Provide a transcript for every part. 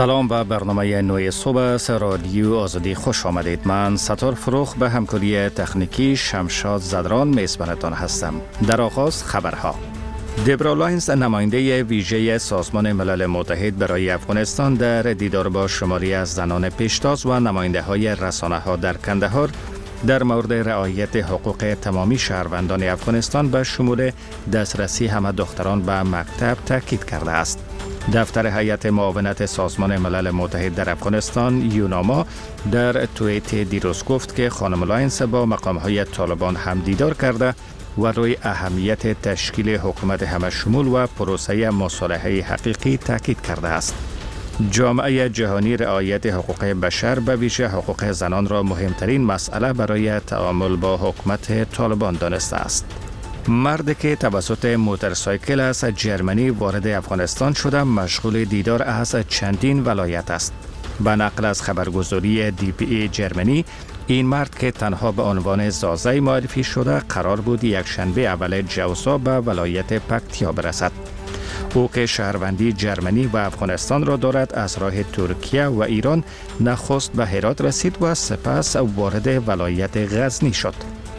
سلام و برنامه نوی صبح از رادیو آزادی خوش آمدید. من ستار فروخ به همکاری تکنیکی شمشاد زدران میزبانتان هستم. در آغاز خبرها. دبرا لاینز نماینده ویژه سازمان ملل متحد برای افغانستان در دیدار با شماری از زنان پیشتاز و نماینده های رسانه ها در کندهار در مورد رعایت حقوق تمامی شهروندان افغانستان به شمول دسترسی همه دختران به مکتب تاکید کرده است. دفتر هیئت معاونت سازمان ملل متحد در افغانستان یوناما در توییت دیروز گفت که خانم لاینز با مقام‌های طالبان هم دیدار کرده و روی اهمیت تشکیل حکومت همه شمول و پروسه مصالحه حقیقی تاکید کرده است. جامعه جهانی رعایت حقوق بشر به ویژه حقوق زنان را مهمترین مسئله برای تعامل با حکومت طالبان دانسته است. مردی که توسط موتورسایکل از جرمنی وارد افغانستان شده مشغول دیدار از چندین ولایت است. به نقل از خبرگزاری DPA جرمنی، این مرد که تنها به عنوان زازه معرفی شده قرار بود یک شنبه اول جوزا به ولایت پکتیا برسد. او که شهروندی جرمنی و افغانستان را دارد از راه ترکیه و ایران نخست به هرات رسید و سپس وارد ولایت غزنی شد.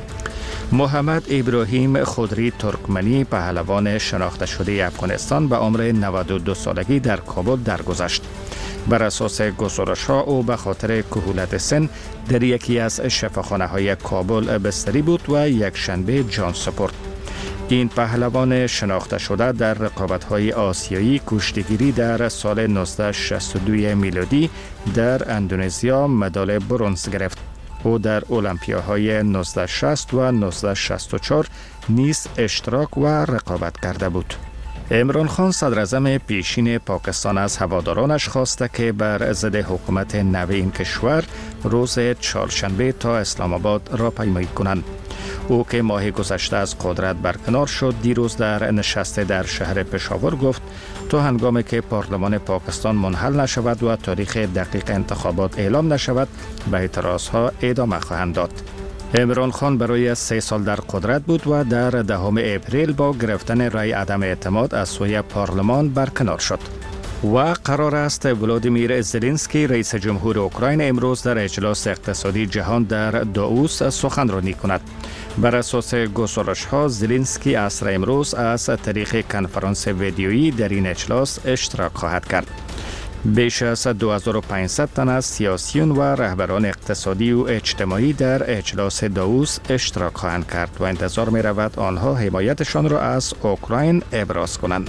محمد ابراهیم خضری ترکمنی پهلوان شناخته شده افغانستان به عمر 92 سالگی در کابل درگذشت. بر اساس گزارش‌ها او به خاطر کهولت سن در یکی از شفاخانه‌های کابل بستری بود و یک شنبه جان سپرد. این پهلوان شناخته شده در رقابت‌های آسیایی کشتیگیری در سال 1962 میلادی در اندونزیا مدال برنز گرفت. او در المپیاهای 1960 و 1964 نیز اشتراک و رقابت کرده بود. عمران خان صدر اعظم پیشین پاکستان از هوادارانش خواسته که بر ضد حکومت نو این کشور روز چهارشنبه تا اسلام آباد راهپیمایی کنند. او که ماه گذشته از قدرت برکنار شد دیروز در نشست در شهر پشاور گفت تا هنگامی که پارلمان پاکستان منحل نشود و تاریخ دقیق انتخابات اعلام نشود به اعتراضها ادامه خواهند داد. عمران خان برای 3 سال در قدرت بود و در 10 اپریل با گرفتن رای عدم اعتماد از سوی پارلمان برکنار شد. و قرار است ولادیمیر زلنسکی رئیس جمهور اوکراین امروز در اجلاس اقتصادی جهان در دائوس سخنرانی کند. بر اساس گزارش‌ها زلنسکی عصر امروز از طریق کنفرانس ویدیویی در این اجلاس اشتراک خواهد کرد. بیش از 2500 تن از سیاسیون و رهبران اقتصادی و اجتماعی در اجلاس دائوس اشتراک خواهند کرد و انتظار می رود آنها حمایتشان را از اوکراین ابراز کنند.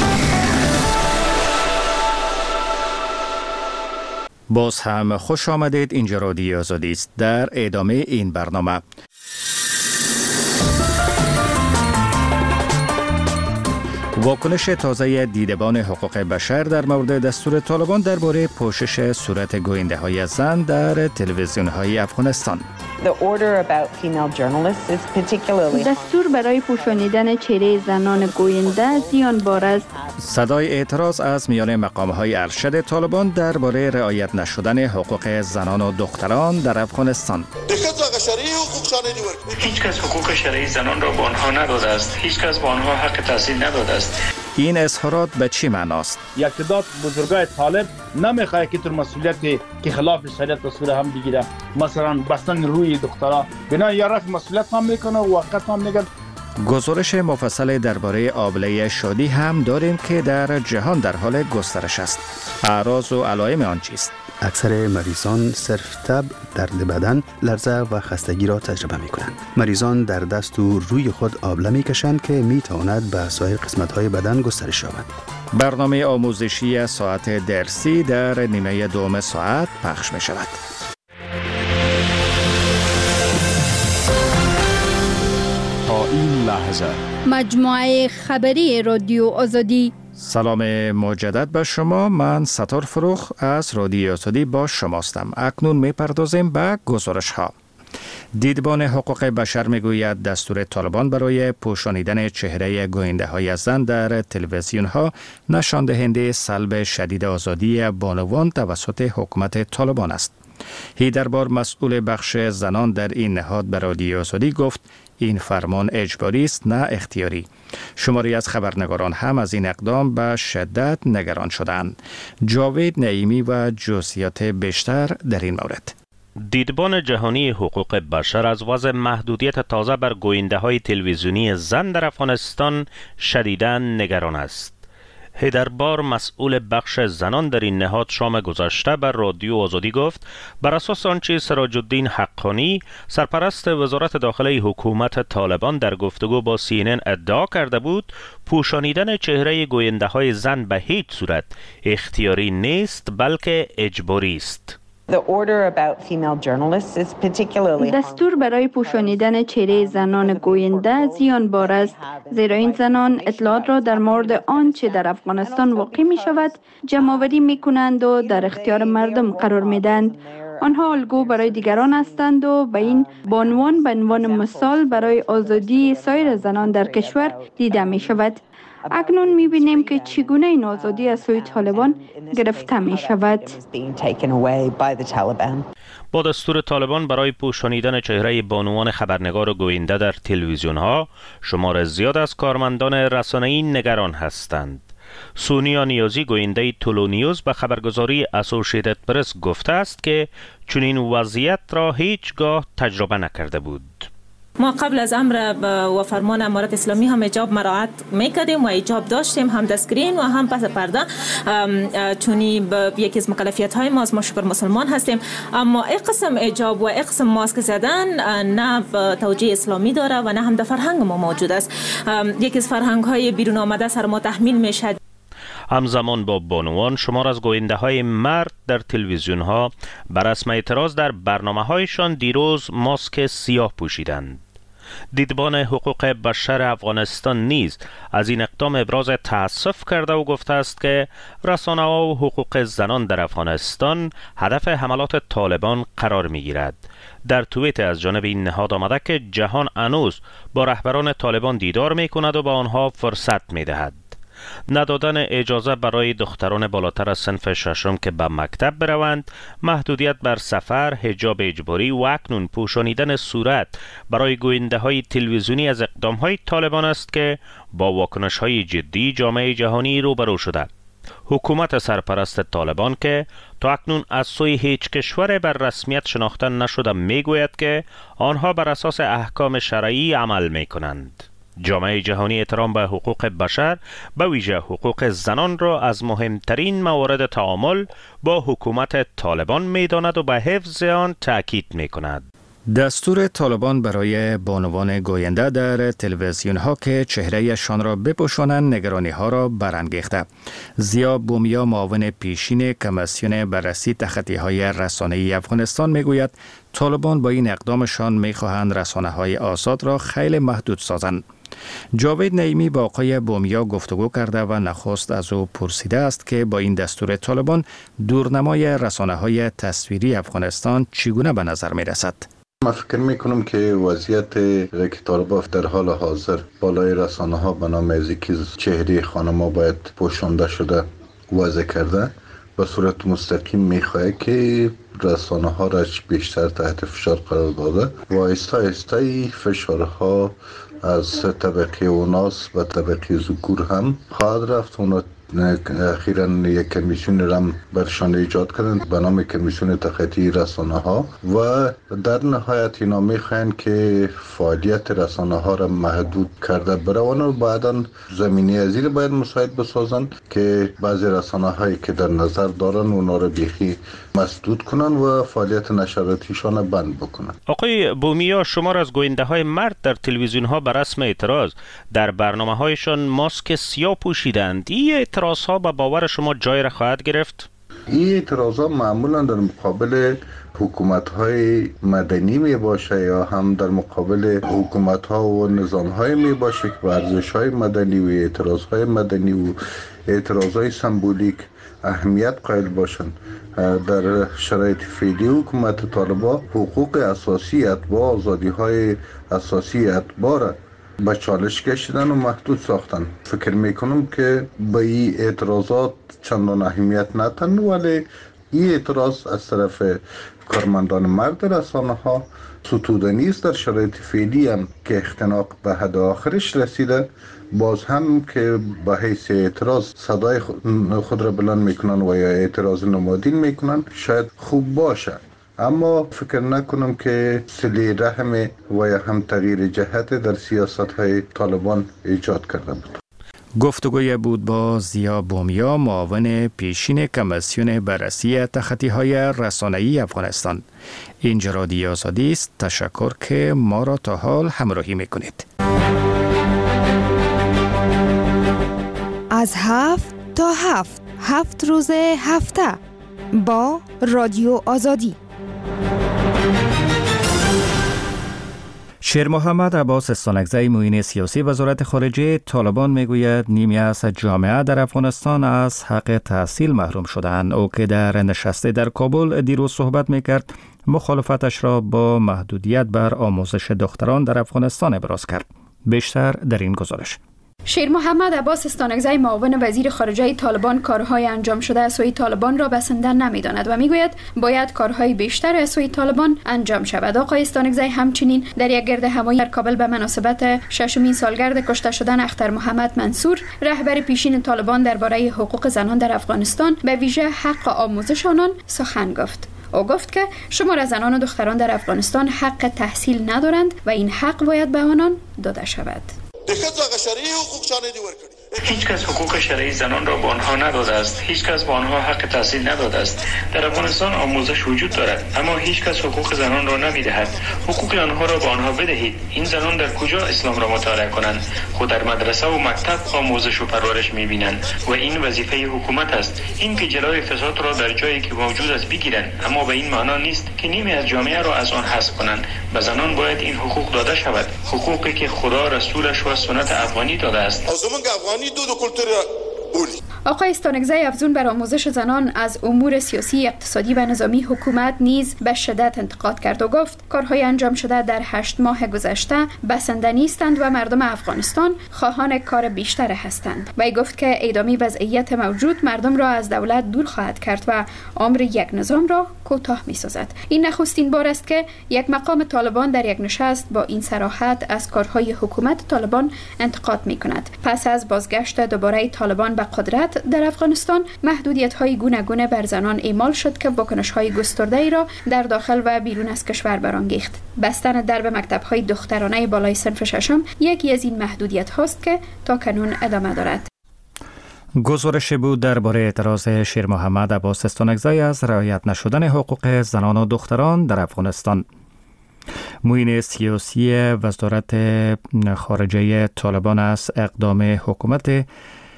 باز هم خوش آمدید. اینجا رادیو آزادی است. در ادامه این برنامه واکنش تازه دیدبان حقوق بشر در مورد دستور طالبان درباره پوشش صورت گوینده‌های زن در تلویزیون‌های افغانستان. دستور برای پوشانیدن چهره زنان گوینده زیانبار است. صدای اعتراض از میان مقام‌های ارشد طالبان درباره رعایت نشدن حقوق زنان و دختران در افغانستان. هیچ کس حقوق شرعی زنان را به آنها نداده است. هیچ کس به آنها حق تحصیل نداده است. این اظهارات به چی معناست؟ یک تعداد بزرگای طالب نمیخواد که تر مسئولیتی که خلاف شریعت تصویر هم بگیره، مثلا بستن روی دخترها بنا یا رفع مسئولیت هم میکنه و وقت هم میگن. گزارش مفصل درباره آبله شادی هم داریم که در جهان در حال گسترش است. اعراض و علائم آن چیست؟ اکثر مریضان صرف تب، درد بدن، لرزه و خستگی را تجربه می کنند. مریضان در دست و روی خود آبله می کشند که می تواند به سایر قسمت‌های بدن گسترش یابد. برنامه آموزشی ساعت درسی در نیمه دوم ساعت پخش می شود. تا این لحظه مجموعه خبری رادیو آزادی. سلام مجدد به شما. من ستار فروخ از رادیو آزادی با شماستم. اکنون میپردازیم به گزارش ها. دیدبان حقوق بشر میگوید دستور طالبان برای پوشانیدن چهره گوینده های زن در تلویزیون ها نشان دهنده سلب شدید آزادی بانوان توسط حکومت طالبان است. هیدربار مسئول بخش زنان در این نهاد به رادیو آزادی گفت این فرمان اجباری است نه اختیاری. شماری از خبرنگاران هم از این اقدام به شدت نگران شدند. جاوید نعیمی و جزئیات بیشتر در این مورد. دیدبان جهانی حقوق بشر از وضع محدودیت تازه بر گوینده‌های تلویزیونی زن در افغانستان شدیداً نگران است. هیدربار مسئول بخش زنان در این نهاد شام گذشته بر رادیو آزادی گفت بر اساس آنچه سراج الدین حقانی سرپرست وزارت داخلی حکومت طالبان در گفتگو با CNN ادعا کرده بود پوشانیدن چهره گوینده های زن به هیچ صورت اختیاری نیست بلکه اجباری است. دستور برای پوشانیدن چهره زنان گوینده زیانبار است، زیرا این زنان اطلاعات را در مورد آنچه در افغانستان واقع می شود جمع‌آوری می کنند و در اختیار مردم قرار می دهند. آنها الگو برای دیگران هستند و به این بانوان به عنوان مثال برای آزادی سایر زنان در کشور دیده می شود. اکنون می بینیم که چگونه این آزادی از سوی طالبان گرفته می شود. با دستور طالبان برای پوشانیدن چهره بانوان خبرنگار و گوینده در تلویزیون ها شمار زیاد از کارمندان رسانه‌ای نگران هستند. سونیا نیازی گوینده طلو نیوز به خبرگزاری اسوسییتد پرس گفته است که چنین وضعیت را هیچگاه تجربه نکرده بود. ما قبل از امر و فرمان امارت اسلامی هم حجاب مراعات میکردیم و حجاب داشتیم، هم دستگرین و هم پس پرده، چونی یکی از مکلفیت های ما شکر مسلمان هستیم. اما این قسم حجاب و این قسم ماسک زدن نه توجیه اسلامی داره و نه هم در فرهنگ ما موجود است. یکی از فرهنگ های بیرون آمده سر ما تحمیل میشد. همزمان با بانوان شمار از گوینده های مرد در تلویزیون ها بر رسم اعتراض در برنامه هایشان دیروز ماسک سیاه پوشیدند. دیدبان حقوق بشر افغانستان نیز از این اقدام ابراز تأسف کرده و گفته است که رسانه‌ها و حقوق زنان در افغانستان هدف حملات طالبان قرار می‌گیرد. در توییت از جانب این نهاد آمده که جهان هنوز با رهبران طالبان دیدار می‌کند و با آنها فرصت می‌دهد. ندادن اجازه برای دختران بالاتر از صنف ششم که به مکتب بروند، محدودیت بر سفر، حجاب اجباری و اکنون پوشانیدن صورت برای گوینده های تلویزیونی از اقدام های طالبان است که با واکنش های جدی جامعه جهانی روبرو شده. حکومت سرپرست طالبان که تا اکنون از سوی هیچ کشور بر رسمیت شناخته نشده میگوید که آنها بر اساس احکام شرعی عمل میکنند. جامعه جهانی احترام به حقوق بشر به ویژه حقوق زنان را از مهمترین موارد تعامل با حکومت طالبان می‌داند و به حفظ آن تأکید می‌کند. دستور طالبان برای بانوان گوینده در تلویزیون ها که چهرهشان را بپوشانند نگرانی ها را برانگیخته. زیا بومیا معاون پیشین کمیسیون بررسی تخطی های رسانه‌ای افغانستان میگوید طالبان با این اقدامشان میخواهند رسانه های آزاد را خیلی محدود سازند. جاوید نعیمی با آقای بومیا گفتگو کرده و نخست از او پرسیده است که با این دستور طالبان دورنمای رسانه‌های تصویری افغانستان چگونه به نظر می رسد؟ من فکر میکنم که وضعیت که طالبان در حال حاضر بالای رسانه ها به نام از یکی چهره خانما باید پوشانده شده وضع کرده به صورت مستقیم میخواه که رسانه ها را بیشتر تحت فشار قرار داده و آهسته آهسته فشارها از طبقه اوناس و طبقه ذکور هم خواهد رفت. اونا اخیراً یک کمیسیون را برشان ایجاد کردند به نام کمیسیون تخطی رسانه ها و در نهایت اینا میخواهند که فعالیت رسانه ها را محدود کرده بروند و بعداً زمینه ازیر باید مساعد بسازن که بعضی رسانه هایی که در نظر دارن اونا را بیخی مسدود کنن و فعالیت نشراتیشان را بند بکنن. آقای بومیا، شمار از گوینده های مرد در تلویزیون ها بر رسم اعتراض در برنامه هایشان ماسک سیاه پوشیدند. این اعتراض ها به باور شما جای را خواهد گرفت؟ این اعتراض ها معمولا در مقابل حکومت های مدنی می باشه یا هم در مقابل حکومت ها و نظام های می باشه که ارزش های مدنی و اعتراض های مدنی و اعتراض های سمبولیک اهمیت قائل باشند. در شرایط فعلی حکومت طالبان حقوق اساسی اتباع، آزادی های اساسی اتباع را به چالش کشیدن و محدود ساختن. فکر میکنم که به این اعتراضات چندان اهمیت ندن ولی این اعتراض از طرف کارمندان مرد رسانه ها ستوده نیست. در شرایط فعلی هم که اختناق به حد آخرش رسیده، باز هم که به حیث اعتراض صدای خود را بلند میکنن و یا اعتراض نمادین میکنن شاید خوب باشه، اما فکر نکنم که صله رحم و یا هم تغییر جهت در سیاست های طالبان ایجاد کرده بود. گفتگوی بود با ضیا بومیا، معاون پیشین کمیسیون بررسی تخطی‌های رسانه‌ای افغانستان. اینجا رادیو آزادی است. تشکر که ما را تا حال همراهی میکنید. از 7 تا 7 روز هفته با رادیو آزادی. شیر محمد عباس استانکزی، معین سیاسی وزارت خارجه طالبان میگوید نیمی از جامعه در افغانستان از حق تحصیل محروم شدند. او که در نشسته در کابل دیروز صحبت میکرد، مخالفتش را با محدودیت بر آموزش دختران در افغانستان ابراز کرد. بیشتر در این گزارش. شیر محمد عباس استانکزی، معاون وزیر خارجه طالبان، کارهای انجام شده از سوی طالبان را بسنده نمی‌داند و میگوید باید کارهای بیشتر از سوی طالبان انجام شود. آقای استانکزی همچنین در یک گرد همایی در کابل به مناسبت 6مین سالگرد کشته شدن اختر محمد منصور، رهبر پیشین طالبان، درباره حقوق زنان در افغانستان، به ویژه حق آموزش آنان سخن گفت. او گفت که شمار زنان و دختران در افغانستان حق تحصیل ندارند و این حق باید به آنان داده شود. هیچ کس حقوق شرعی زنان را به آنها نداده است. هیچ کس به آنها حق تحصیل نداده است. در افغانستان آموزش وجود دارد، اما هیچ کس حقوق زنان را نمیدهد. حقوق آنها را به آنها بدهید. این زنان در کجا اسلام را مطالعه کنند؟ خود در مدرسه و مکتب آموزش و پرورش میبینند و این وظیفه حکومت است. این که جلوی فساد را در جایی که موجود است بگیرند، اما به این معنا نیست که نیمی از جامعه را از آن حذف کنند. به زنان باید این حقوق داده شود، حقوقی که خدا، رسولش و سنت افغانی داده است. آقای استانکزی افزون بر آموزش زنان از امور سیاسی، اقتصادی و نظامی حکومت نیز به شدت انتقاد کرد و گفت کارهای انجام شده در 8 ماه گذشته بسنده نیستند و مردم افغانستان خواهان کار بیشتر هستند. وی گفت که ادامه وضعیت موجود مردم را از دولت دور خواهد کرد و امر یک نظام را کوتاه می‌سازد. این نخستین بار است که یک مقام طالبان در یک نشست با این صراحت از کارهای حکومت طالبان انتقاد می‌کند. پس از بازگشت دوباره طالبان به قدرت در افغانستان، محدودیت‌های گوناگون بر زنان اعمال شد که واکنش‌های گسترده‌ای را در داخل و بیرون از کشور برانگیخت. بستن درب مکتب‌های دخترانه بالای صنف ششم یکی از این محدودیت‌هاست که تا کنون ادامه دارد. گزارش بود درباره اعتراض شیر محمد عباس استانکزی از رعایت نشدن حقوق زنان و دختران در افغانستان. معین سیاسی وزارت خارجه طالبان از اقدام حکومت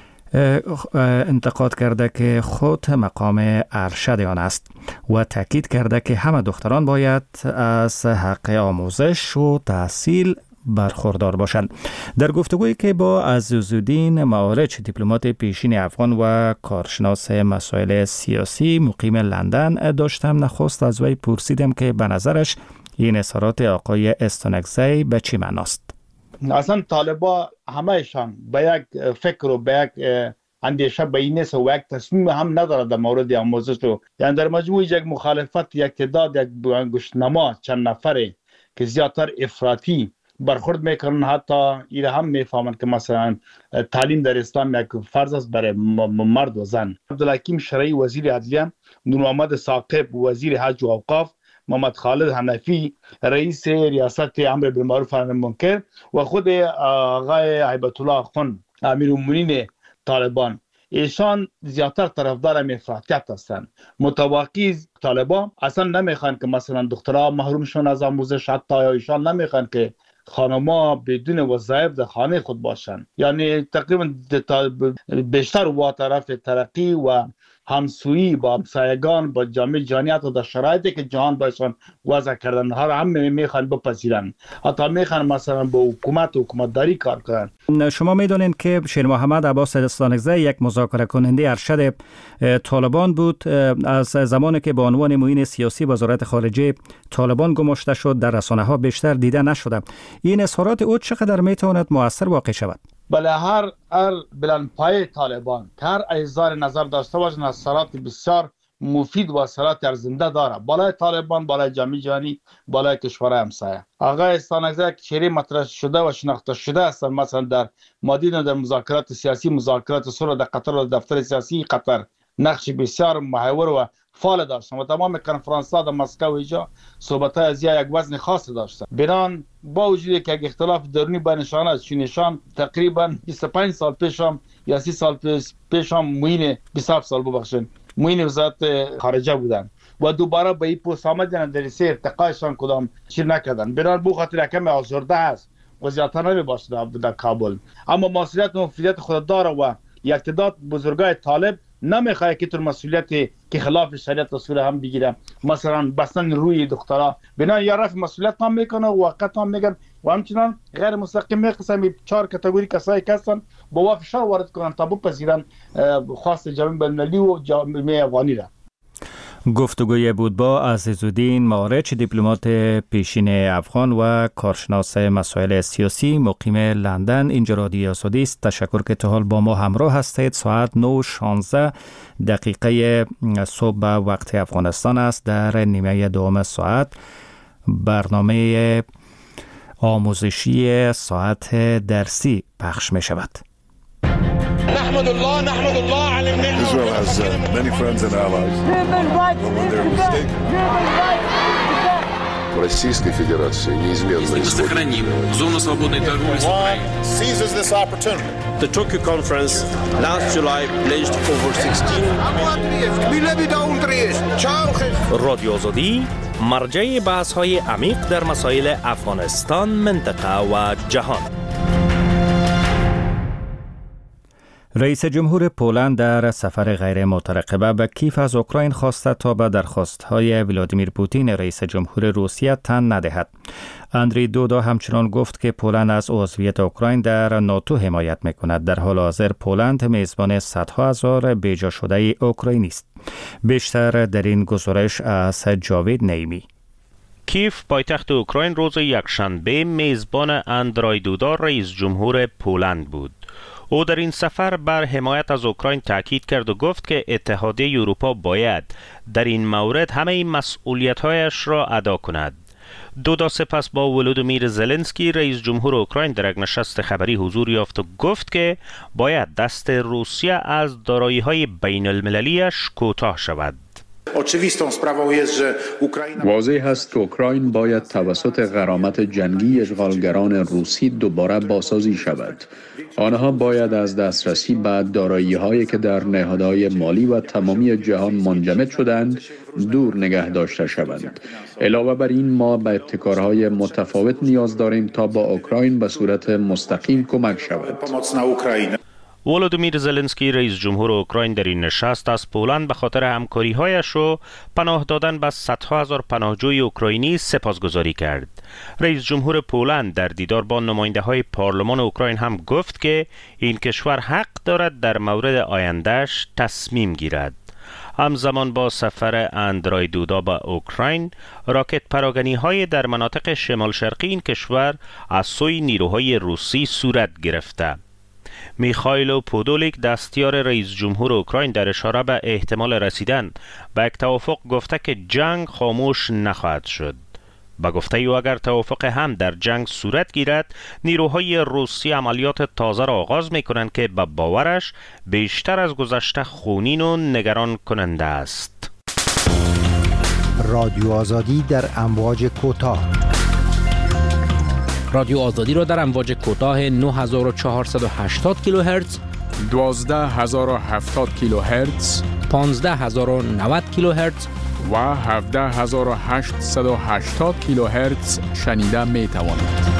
انتقاد کرده که خود مقام ارشد آن است و تاکید کرده که همه دختران باید از حق آموزش و تحصیل برخوردار باشند. در گفتگویی که با عزیزالدین معارج، دیپلمات پیشین افغان و کارشناس مسائل سیاسی مقیم لندن داشتم، نخست از وی پرسیدم که به نظرش این اظهارات آقای استانکزی به چی معناست؟ اصلا طالبا همهشان به یک فکر و به یک اندیشه بینیست و یک تصمیم هم نداره در مورد آموزش رو. یعنی در مجموع یک مخالفت، یک تعداد، یک گوشتنما چند نفره که زیادتر افراطی برخورد میکنن، حتی این هم میفهمن که مثلا تعلیم در اسلام یک فرض است برای مرد و زن. عبدالحکیم شرعی وزیر عدلیه، نور محمد ثاقب وزیر حج و اوقاف، محمد خالد حنفی رئیس ریاست امر بالمعروف و نهی عن المنکر و خود آقای هیبت الله خان امیرالمومنین طالبان، ایشان زیادتر طرفدار افراطیت هستند. متواقی طالبان اصلا نمیخوان که مثلا دخترها محروم شون از آموزش، حتی ایشان نمیخوان که خانم‌ها بدون وظایف در خانه خود باشند. یعنی تقریبا بیشتر با طرف ترقی و همسویی با همسایگان، با جامعه جهانیت و در شرایطی که جهان باشن وضع کردن ها هم میخوان بپذیرن، حتی میخوان مثلا با حکومتداری کار کنن. شما میدونید که شیر محمد عباس استانکزی یک مذاکره کننده ارشد طالبان بود. از زمانی که به عنوان معین سیاسی وزارت خارجه طالبان گماشته شد، در رسانه ها بیشتر دیده نشده. این اظهارات او چقدر میتواند مؤثر واقع شود؟ بله، هر بلند پای طالبان که هر احزار نظر داشته باشن، اثرات بسیار مفید و اثرات ارزنده داره بالای طالبان، بالای جامعه جهانی، بالای کشورهای همسایه. آقای استانگزه که چهره مطرح شده و شناخته شده هستند، مثلا در مادین در مذاکرات سیاسی، مذاکرات صلح در قطر و دفتر سیاسی قطر نقش بسیار محور و فعال داشتن و تمام کنفرانس‌ها در مسکو و اینجا صحبت‌های از یک وزن خاص داشتن. بنان با وجودی که اختلاف درونی بینشان است، چونشان تقریبا 25 سال پیش هم یا 30 سال پیش هم معین 27 سال ببخشید معین وزارت خارجه بودن و دوباره به این پست آمدن در سه ارتقایشان کدام چیز نکردن. بنان بو خاطر کم آزرده است و زیادتر نمیباشه در کابل، اما مسئولیت و مفیدیت خود داره و یک تعداد بزرگای طالب نمیخواد که تر مسئولیتی که خلاف شریعت رسول هم بگیره، مثلا بستن روی دخترها. بنا یا رفع مسئولیت هم میکنه و وقت هم میگن و همچنان غیر مستقیم قسمی 4 کاتگوری کسایی که هستن با فشار وارد کنن تا بپذیرن خواست جامعه بین‌المللی و جامعه افغانی را. گفتگوی بود با عزیزالدین مارچ، دیپلمات پیشین افغان و کارشناس مسائل سیاسی مقیم لندن. اینجا رادیو آزادی است. تشکر که تا حال با ما همراه هستید. ساعت 9:16 صبح وقت افغانستان است. در نیمه دوم ساعت برنامه آموزشی ساعت درسی پخش می شود. نحمد الله على النعمة. Israel has many friends and allies. When they're mistaken. Российской Федерации неизменно сохраним зону свободной торговли с Украиной. Seizes this opportunity. The Tokyo conference last July pledged over 16. رادیو آزادی مرجع بحث‌های عمیق در مسائل افغانستان، منطقه و جهان. رئیس جمهور پولند در سفر غیر مترقبه به کیف از اوکراین خواسته تا به درخواست‌های ولادیمیر پوتین رئیس جمهور روسیه تن ندهد. اندری دودا همچنان گفت که پولند از عضویت اوکراین در ناتو حمایت می‌کند. در حال حاضر پولند میزبان صدها هزار بیجا شده اوکراینی است. بیشتر در این گزارش از جاوید نعیمی. کیف پایتخت اوکراین روز یکشنبه میزبان اندری دودا رئیس جمهور پولند بود. او در این سفر بر حمایت از اوکراین تاکید کرد و گفت که اتحادیه اروپا باید در این مورد همه مسئولیت‌هایش را ادا کند. دودا سپس با ولودیمیر زلنسکی رئیس جمهور اوکراین در یک نشست خبری حضور یافت و گفت که باید دست روسیه از دارایی‌های بین‌المللی‌اش کوتاه شود. واضح است که اوکراین باید توسط غرامت جنگی اشغالگران روسی دوباره بازسازی شود. آنها باید از دسترسی به دارایی‌هایی که در نهادهای مالی و تمامی جهان منجمد شدند دور نگه داشته شوند. علاوه بر این ما به ابتکارهای متفاوت نیاز داریم تا با اوکراین به صورت مستقیم کمک شود. ولودیمیر زلنسکی رئیس جمهور اوکراین در این نشست از پولند به خاطر همکاری‌هایش و پناه دادن به صدها هزار پناهجوی اوکراینی سپاسگزاری کرد. رئیس جمهور پولند در دیدار با نماینده‌های پارلمان اوکراین هم گفت که این کشور حق دارد در مورد آیندهش تصمیم گیرد. همزمان با سفر اندری دودا به اوکراین، راکت پراگنی‌های در مناطق شمال شرقی این کشور از سوی نیروهای روسی صورت گرفته. میخائیل پودولیک دستیار رئیس جمهور اوکراین در اشاره به احتمال رسیدن به یک توافق گفته که جنگ خاموش نخواهد شد. به گفته او اگر توافق هم در جنگ صورت گیرد، نیروهای روسی عملیات تازه را آغاز میکنند که به باورش بیشتر از گذشته خونین و نگران کننده است. رادیو آزادی در امواج کوتاه. رادیو آزادی را در امواج کوتاه 9480 کیلوهرتز، 12070 کیلوهرتز، 15090 کیلوهرتز و 17880 کیلوهرتز شنیده می توانید.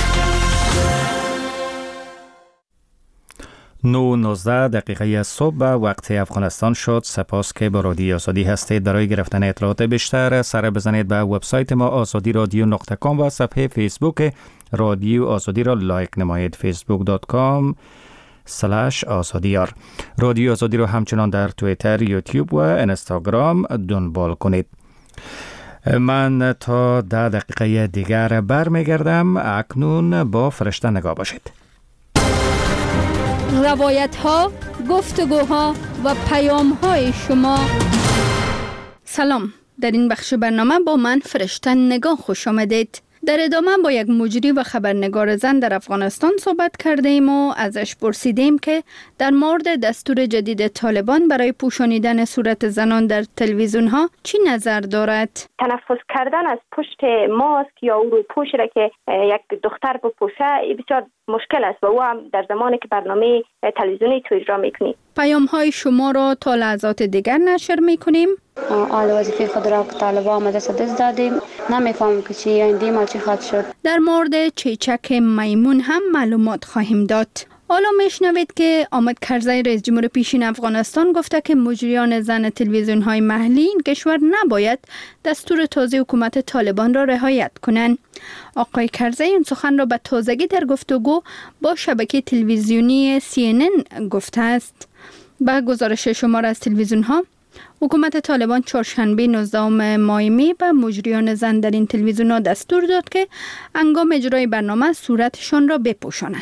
9:19 صبح وقت افغانستان شد. سپاس که با رادیو آزادی هستید. برای گرفتن اطلاعات بیشتر سر بزنید به وبسایت ما azadi-radio.com و صفحه فیسبوک رادیو آزادی را لایک نمایید. facebook.com/azadiyar. رادیو آزادی را همچنان در توییتر، یوتیوب و اینستاگرام دنبال کنید. من تا 10 دقیقه دیگر برمیگردم. اکنون با فرشته نگاه باشید. روایت ها، گفتگوها و پیام های شما سلام، در این بخش برنامه با من فرشته نگاه خوش آمدید. در ادامه با یک مجری و خبرنگار زن در افغانستان صحبت کردیم و ازش پرسیدیم که در مورد دستور جدید طالبان برای پوشانیدن صورت زنان در تلویزیون ها چی نظر دارد؟ تنفس کردن از پشت ماسک یا او رو پوش را که یک دختر بپوشه بسیار مشکل است و او هم در زمانی که برنامه تلویزیونی تو اجرا میکنی. پیام های شما را تا لحظات دیگر نشر میکنیم. آل وظیفه خود را که طالبان آمده دست دادیم، نمیفهمم که چی آینده ما چی خواهد شد. در مورد چیچک میمون هم معلومات خواهیم داد. حالا میشنوید که آمد کرزی رئیس جمهور پیشین افغانستان گفته که مجریان زن تلویزیون های محلی این کشور نباید دستور تازه حکومت طالبان را رعایت کنند. آقای کرزی این سخن را به تازگی در گفتگو با شبکه تلویزیونی CNN گفته است. با گزارش شمار از تلویزیون ها، حکومت طالبان چهارشنبه 19 ماه می به مجریان زن در این تلویزیون ها دستور داد که هنگام اجرای برنامه صورتشان را بپوشانند.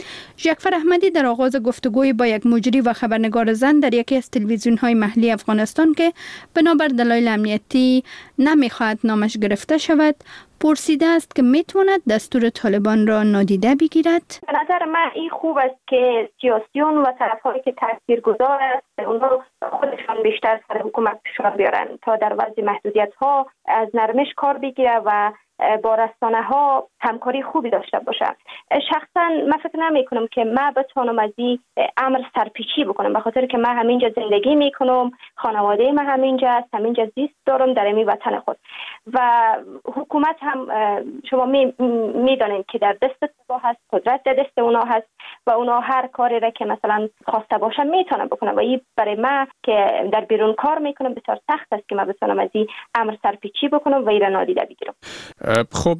جعفر احمدی در آغاز گفتگوی با یک مجری و خبرنگار زن در یکی از تلویزیون های محلی افغانستان که بنابر دلایل امنیتی نمیخواهد نامش گرفته شود پرسیده است که میتواند دستور طالبان را نادیده بگیرد. به نظر من این خوب است که سیاسیون و طرفهایی که تاثیرگذار است اونها خودشان بیشتر سر حکومت فشار بیارن تا در وضع محدودیت ها از نرمش کار بگیره و با رسانه ها همکاری خوبی داشته باشه. شخصا من فکر نمی کنم که من بتونم از این امر سرپیچی بکنم، به خاطر که من همینجا زندگی میکنم، خانواده من همینجا است، همینجا زیست دارم در این وطن خود و حکومت هم شما میدانید که در دست اونا هست، قدرت در دست اونا هست و اونا هر کاری را که مثلا خواسته باشن میتونن بکنن و این برای من که در بیرون کار میکنم بسیار سخت است که من بتونم از این امر سرپیچی بکنم و این را نادیده بگیرم. خب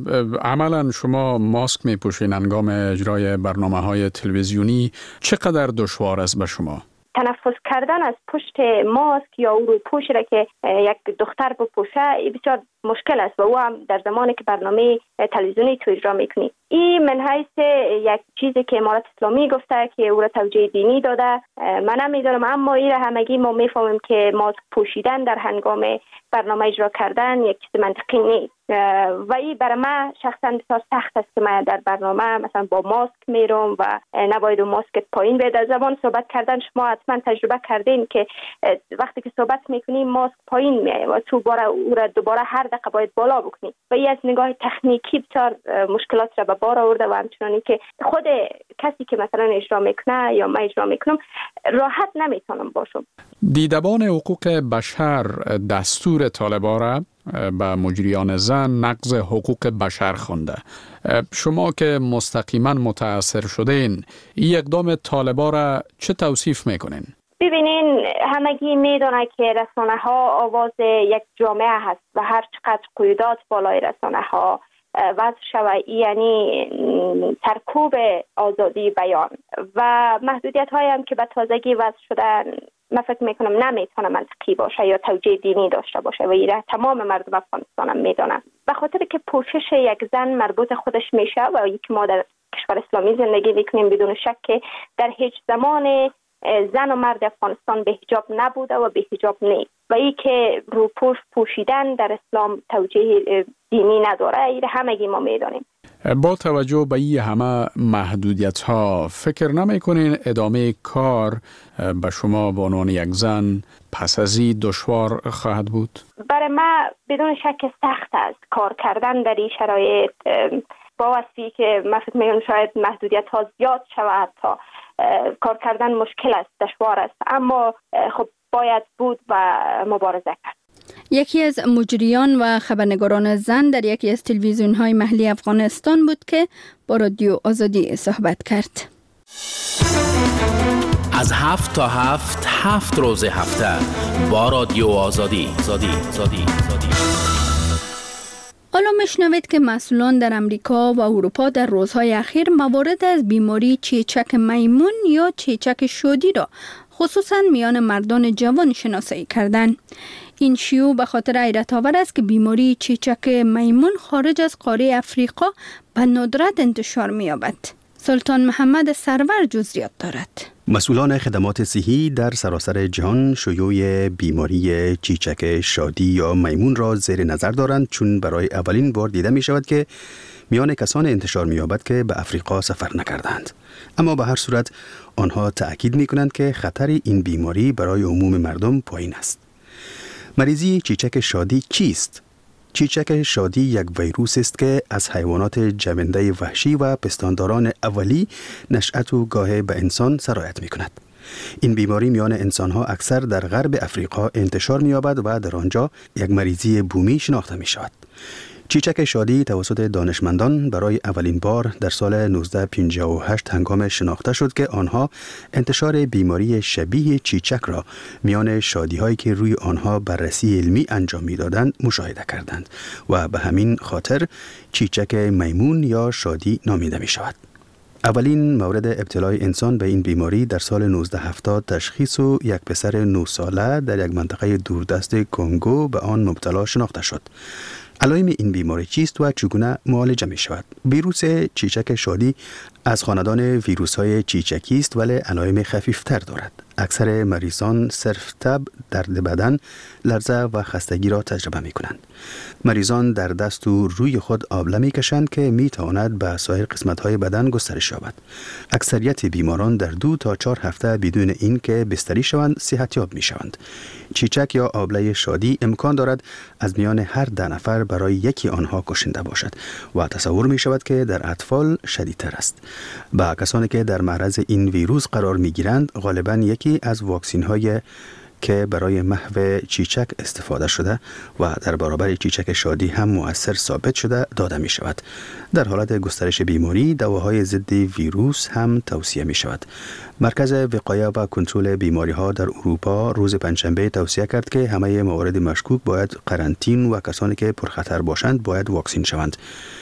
عملا شما ماسک میپوشین هنگام اجرای برنامه‌های تلویزیونی، چقدر دشوار است به شما؟ تنفس کردن از پشت ماسک یا او رو پوش را که یک دختر بپوشه بسیار مشکل است و او هم در زمانی که برنامه تلویزیونی تو اجرا میکنی. این من حیث یک چیزی که امارت اسلامی گفته که او را توجیه دینی داده من نمیدونم، اما این را همگی ما میفهمیم که ماسک پوشیدن در هنگام برنامه اجرا کردن یک چیز منطقی نیست و این برای من شخصا بسیار سخت است که من در برنامه مثلا با ماسک میرم و نباید ماسک پایین بیاد. زبان صحبت کردن شما حتما تجربه کردین که وقتی که صحبت میکنی ماسک پایین میاد و تو او را دوباره هر دقیقه باید بالا بکنی و این از نگاه تکنیکی بسیار مشکلات را به بار آورده و همچنانی که خود کسی که مثلا اجرا میکنه یا من اجرا میکنم راحت نمیتونم باشم. دیدبان حقوق بشر دستور طالبان را به مجریان زن نقض حقوق بشر خونده. شما که مستقیما متاثر شدین این اقدام طالبان را چه توصیف میکنین؟ ببینین همگی میدونه که رسانه ها آواز یک جامعه هست و هر چقدر قیودات بالای رسانه ها وضع شوه یعنی سرکوب آزادی بیان و محدودیت هایی هم که به تازگی وضع شدن من فکر میکنم نمیتونه منطقی باشه یا توجیه دینی داشته باشه و ایره تمام مردم افغانستان هم میدونن. به خاطر که پوشش یک زن مربوط خودش میشه و یک ما در کشور اسلامی زندگی میکنیم بدون شک که در هیچ زمان زن و مرد افغانستان به حجاب نبوده و به حجاب نیست و این که روپوش پوشیدن در اسلام توجیه دینی نداره ایره همگی ما میدونیم. با توجه به این همه محدودیت ها فکر نمی کنین ادامه کار به شما به عنوان یک زن پس از این دشوار خواهد بود؟ برای من بدون شک سخت است کار کردن در این شرایط با وصفی که من فکر میکنم شاید محدودیت ها زیاد شود تا کار کردن مشکل است، دشوار است، اما خب باید بود و مبارزه کرد. یکی از مجریان و خبرنگاران زن در یکی از تلویزیون‌های محلی افغانستان بود که با رادیو آزادی صحبت کرد. از 7 تا 7 روز هفته با رادیو آزادی. حالا میشنوید که مسئولان در امریکا و اروپا در روزهای اخیر موارد از بیماری چیچک میمون یا چیچک شودی را خصوصاً میان مردان جوان شناسایی کردند. این شیوع به خاطر حیرت آور است که بیماری چیچک میمون خارج از قاره افریقا به ندرت انتشار می‌یابد. سلطان محمد سرور جزئیات دارد. مسئولان خدمات صحی در سراسر جهان شیوع بیماری چیچک شادی یا میمون را زیر نظر دارند، چون برای اولین بار دیده می شود که میان کسان انتشار می یابد که به افریقا سفر نکردند. اما به هر صورت آنها تأکید می کنند که خطر این بیماری برای عموم مردم پایین است. مریضی چیچک شادی چیست؟ چیچک شادی یک ویروس است که از حیوانات جونده وحشی و پستانداران اولی نشأت و گاه به انسان سرایت می کند. این بیماری میان انسانها اکثر در غرب افریقا انتشار می یابد و در آنجا یک مریضی بومی شناخته می شود. چیچک شادی توسط دانشمندان برای اولین بار در سال 1958 هنگام شناخته شد که آنها انتشار بیماری شبیه چیچک را میان شادی‌هایی که روی آنها بررسی علمی انجام می‌دادند مشاهده کردند و به همین خاطر چیچک میمون یا شادی نامیده می‌شود. اولین مورد ابتلای انسان به این بیماری در سال 1970 تشخیص و یک پسر 9 ساله در یک منطقه دوردست کنگو به آن مبتلا شناخته شد. علائم این بیماری چیست و چگونه معالجه می شود؟ ویروس چیچک شادی از خاندان ویروس‌های چیچکی است ولی علائم خفیفتر دارد. اکثر مریضان صرف تب، درد بدن، لرزه و خستگی را تجربه می کنند. مریضان در دست و روی خود آبله می کشند که می تواند به سایر قسمت‌های بدن گسترش یابد. اکثریت بیماران در 2 تا 4 هفته بدون این که بستری شوند صحتیاب می شوند. چیچک یا آبله شادی امکان دارد از میان هر 10 نفر برای یکی آنها کشنده باشد و تصور می شود که در اطفال شدیدتر است. با کسانی که در معرض این ویروس قرار می گیرند غالباً یکی از واکسین های که برای محو چیچک استفاده شده و در برابر چیچک شادی هم مؤثر ثابت شده داده می شود. در حالت گسترش بیماری دواهای ضد ویروس هم توصیه می شود. مرکز وقایه و کنترل بیماری ها در اروپا روز پنجشنبه توصیه کرد که همه موارد مشکوک باید قرنطین و کسانی که پرخطر باشند باید واکسین شوند.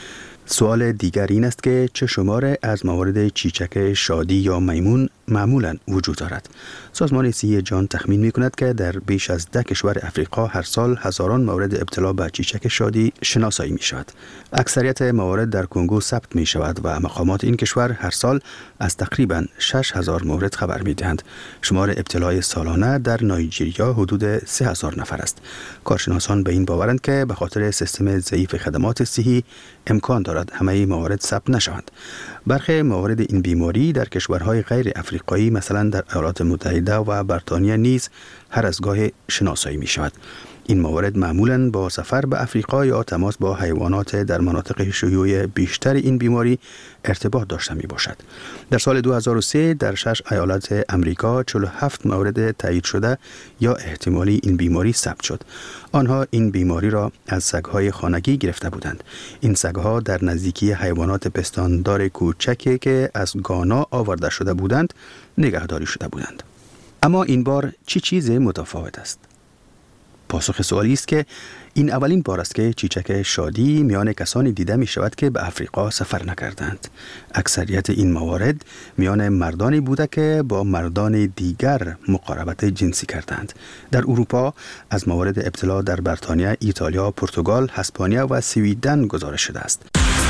سوال دیگر این است که چه شمار از موارد چیچک شادی یا میمون معمولاً وجود دارد. سازمان صحی جهان تخمین می کند که در بیش از 10 کشور افریقا هر سال هزاران مورد ابتلا به چیچک شادی شناسایی می شود. اکثریت موارد در کنگو ثبت می شود و مقامات این کشور هر سال از تقریباً 6000 مورد خبر می دهند. شمار ابتلای سالانه در نایجریا حدود 3000 نفر است. کارشناسان به این باورند که به خاطر سیستم ضعیف خدمات صحی امکان دارد همه موارد ثبت نشوند. برخی موارد این بیماری در کشورهای غیر افریقایی مثلا در ایالات متحده و بریتانیا نیز هر از گاه شناسایی می شود. این موارد معمولاً با سفر به افریقا یا تماس با حیوانات در مناطق شیوع بیشتر این بیماری ارتباط داشته می باشد. در سال 2003 در 6 ایالت امریکا 47 مورد تایید شده یا احتمالی این بیماری ثبت شد. آنها این بیماری را از سگ‌های خانگی گرفته بودند. این سگ‌ها در نزدیکی حیوانات پستاندار کوچکی که از گانا آورده شده بودند نگهداری شده بودند. اما این بار چه چیز متفاوت است؟ پاسخ سوالی است که این اولین بار است که چیچک شادی میان کسانی دیده می شود که به افریقا سفر نکردند. اکثریت این موارد میان مردانی بوده که با مردان دیگر مقاربت جنسی کردند. در اروپا از موارد ابتلا در بریتانیا، ایتالیا، پرتغال، اسپانیا و سویدن گزارش شده است.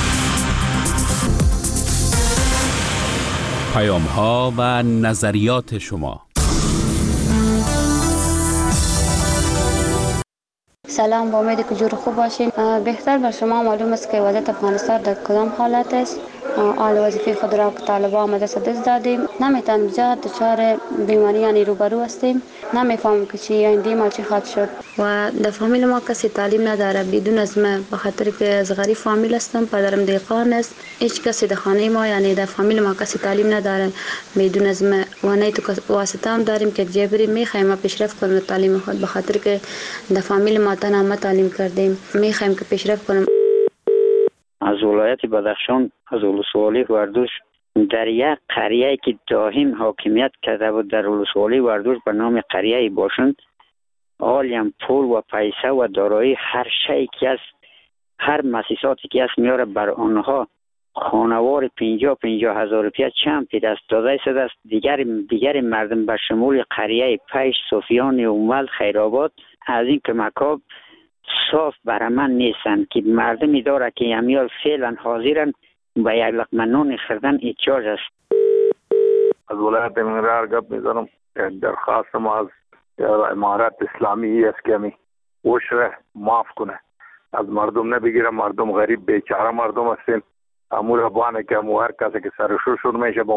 پیام‌ها و نظریات شما. سلام، با امید که جور خوب باشین. بهتر بر شما معلوم است که وضعیت افغانستان در کدام حالت است. آل وظیفه خود را که طالبان آمده دست دادیم، نمیتونیم جهت دچار بیماریانی روبرو هستیم. نمیفهمم که چی آینده ما چی خواهد شد و در فامیل ما کسی تعلیم نداره بدون از من، به خاطر که از غریب فامیل هستم، پدرم دیقان است. هیچ کسی در خانه ما یعنی در فامیل ما کسی تعلیم نداره بدون از من و نه تو واسطه هم داریم که جبری میخوایم پیشرفت کنیم تعلیم خود، به خاطر که در فامیل ما تنها ما تعلیم کردیم، میخوایم که پیشرفت کنیم. از ولایت بدخشان از ولسوالی وردوش در یک قریه‌ای که دائم حاکمیت کرده بود در ولسوالی وردوش به نام قریه باشند، عالیم پول و پیسه و دارایی هر شیء که است، هر مؤسساتی که است میاره بر آنها خانوار 50 هزار روپیه چند پی دست داده شده است. دیگر مردم به شمول قریه پیش، صوفیان، اومل، خیرآباد از این کمک‌ها صاف برای من نیستن که مردمی داره که امیال فعلا حاضرن به یک لقمه نان خوردن احتیاج است. از ولایت منگرار گپ میزنم. درخواست ما از امارت اسلامی است که می عشر معاف کنه، از مردم نبگیره. مردم غریب بیچاره مردم هستین. امور بانه که هر کسی که سرشور میشه با